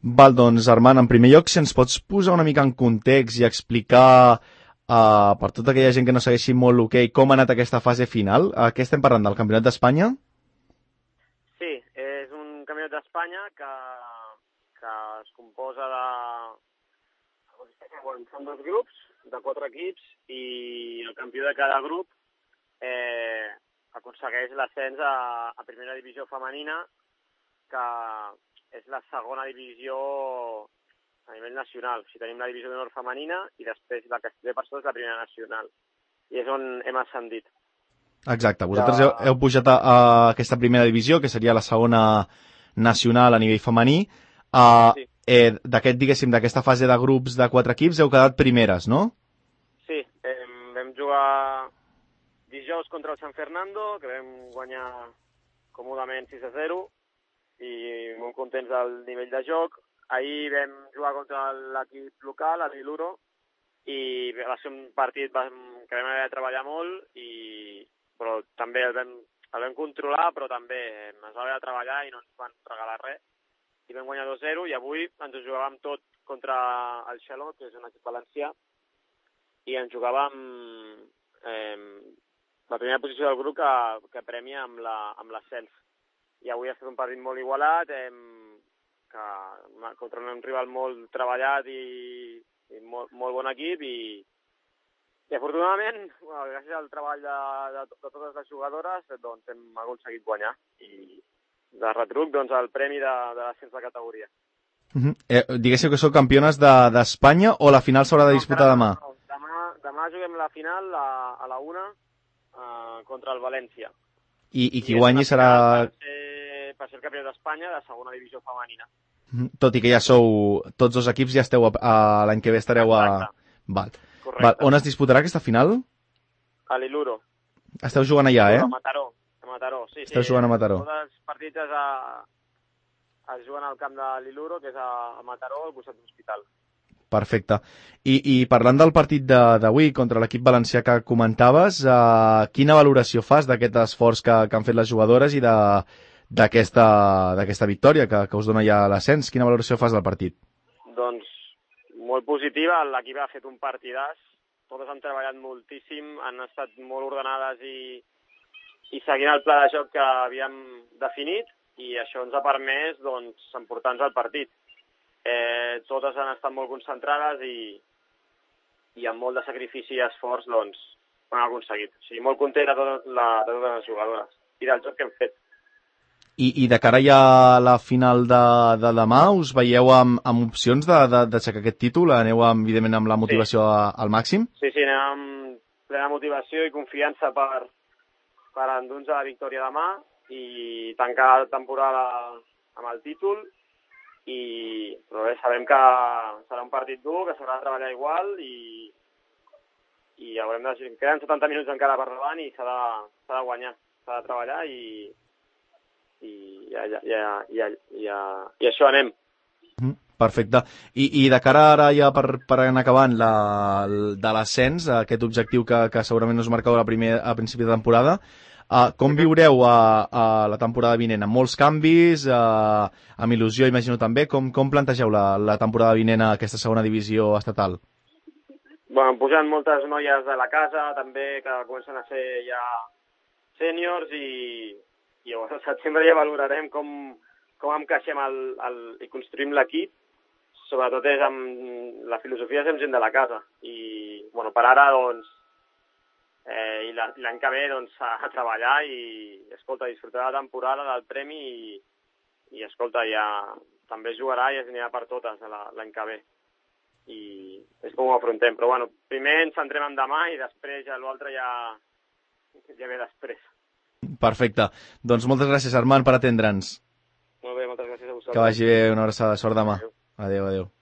Val, doncs, Armand, en primer lloc, si ens pots posar una mica en context i explicar per tota aquella gent que no segueixi molt l'hoquei com ha anat aquesta fase final. Què estem parlant, del Campionat d'Espanya? Sí, és un Campionat d'Espanya que es composa de... Bueno, són 2 grups de 4 equips i el campió de cada grup aconsegueix l'ascens a primera divisió femenina, que és la segona divisió a nivell nacional. O sigui, tenim la divisió d'honor femenina i després la que es té per sota és la primera nacional. I és on hem ascendit. Exacte, vosaltres heu pujat a aquesta primera divisió, que seria la segona nacional a nivell femení. Sí. D'aquesta fase de grups de 4 equips heu quedat primeres, no? Sí, vam jugar dijous contra el San Fernando, que vam guanyar còmodament 6-0 i molt contents del nivell de joc. Ahir vam jugar contra l'equip local, l'Iluro, i va ser un partit que vam haver de treballar molt, però també el vam controlar, però també ens va haver de treballar i no ens van regalar res. I vam guanyar 2-0 i avui ens ho jugàvem tot contra el Xaló, que és un equip valencià, i ens jugàvem la primera posició del grup que premia amb l'ascens. I avui ha estat un partit molt igualat, contra un rival molt treballat i molt bon equip, i afortunadament, gràcies al treball de totes les jugadores, doncs hem aconseguit guanyar. I de retruc, doncs, el premi de l'ascens de categoria. Diguéssiu que sou campiones d'Espanya o la final s'haurà de disputar demà? Demà juguem la final a la 1 contra el València. I qui guanyi serà... Per ser el campió d'Espanya de segona divisió femenina. Tot i que ja sou... Tots 2 equips ja esteu l'any que ve estareu a... Val. On es disputarà aquesta final? A l'Iluro. Esteu jugant allà, A Mataró. Sí. Esteu jugant a Mataró. Tots els partits es juguen al camp de l'Iluro, que és a Mataró, al costat de l'hospital. Perfecte. I parlant del partit d'avui contra l'equip valencià que comentaves, quina valoració fas d'aquest esforç que han fet les jugadores i d'aquesta victòria que us dona ja l'ascens? Quina valoració fas del partit? Doncs molt positiva. L'equip ha fet un partidàs. Totes han treballat moltíssim, han estat molt ordenades i seguint el pla de joc que havíem definit, i això ens ha permès emportar-nos el partit. Totes han estat molt concentrades i amb molt de sacrifici i esforç ho han aconseguit. O sigui, molt content de totes les jugadores i del joc que hem fet. I de cara ja a la final de demà, us veieu amb opcions d'aixecar aquest títol? Aneu, evidentment, amb la motivació al màxim? Sí, anem amb plena motivació i confiança per endur-nos a la victòria demà i tancar la temporada amb el títol. Però bé, sabem que serà un partit dur, que s'haurà de treballar igual i haurem de... Queden 70 minuts encara per davant i s'ha de guanyar, s'ha de treballar i això anem. Perfecte. I de cara ara ja per anar acabant de l'ascens, aquest objectiu que segurament us marcau a principi de temporada, com viureu a la temporada vinent? Amb molts canvis, amb il·lusió, imagino també. Com plantegeu la temporada vinent a aquesta segona divisió estatal? Bueno, pujant moltes noies de la casa, també, que comencen a ser ja sèniors i al setembre ja valorarem com encaixem i construïm l'equip. Sobretot és amb la filosofia de ser gent de la casa. I, bueno, per ara, doncs, i l'any que ve, doncs, a treballar i, escolta, disfrutar la temporada del premi i escolta, ja també jugarà i es anirà per totes l'any que ve. I és com ho afrontem. Però, bueno, primer ens centrem en demà i després ja l'altre ja ve després. Perfecte. Doncs moltes gràcies, Armand, per atendre'ns. Molt bé, moltes gràcies a vosaltres. Que vagi bé, una abraçada. Sort demà. Adéu.